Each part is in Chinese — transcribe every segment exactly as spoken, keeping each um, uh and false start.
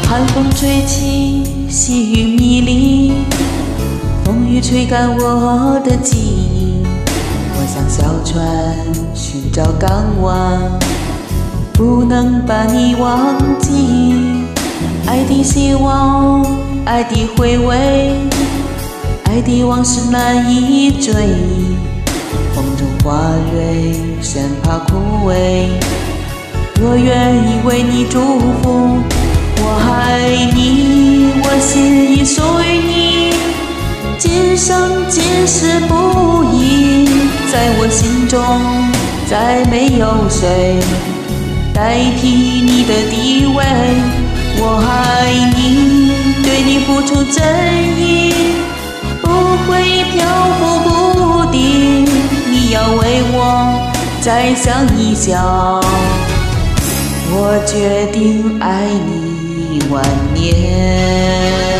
寒风吹起，细雨迷离，风雨吹干我的记忆。我像小船寻找港湾，不能把你忘记。爱的希望，爱的回味，爱的往事难以追忆。风中花蕊生怕枯萎，我愿意为你祝福。我爱你，我心已属于你，今生今世不移。在我心中，再没有谁代替你的地位。我爱你，对你付出真意，不会漂浮不定。你要为我再想一想，我决定爱你万年。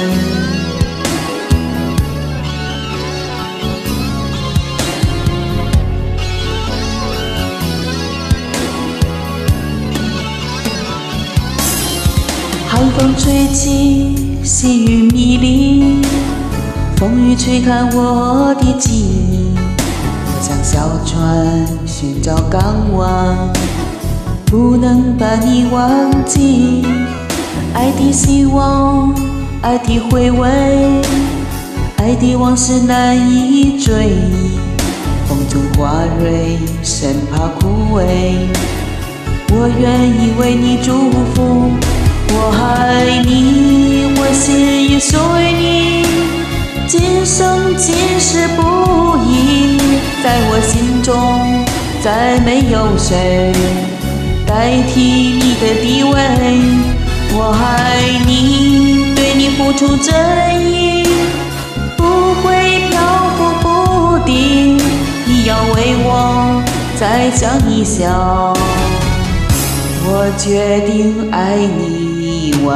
寒风吹起，细雨迷离，风雨吹干我的记忆。我像小船寻找港湾，不能把你忘记。爱的希望，爱的回味，爱的往事难以追忆。风中花蕊生怕枯萎，我愿意为你祝福。我爱你，我心已属于你，今生今世不移。在我心中，再没有谁代替你的地位。我爱你，对你付出真意，不会漂浮不定。你要为我再想一想，我决定爱你万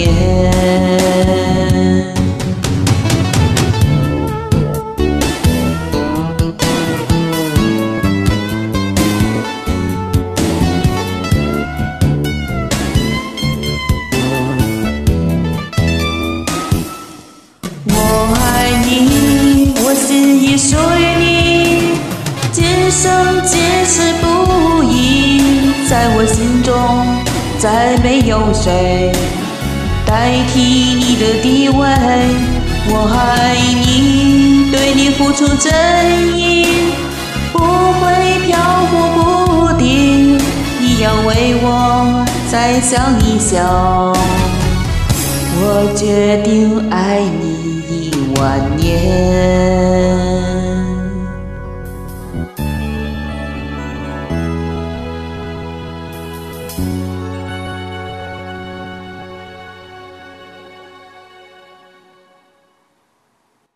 年。我爱你，我心已属于你，今生今世不移。在我心中，再没有谁代替你的地位。我爱你，对你付出真意，不会漂浮不定。你要为我再想一想，我决定爱你万年。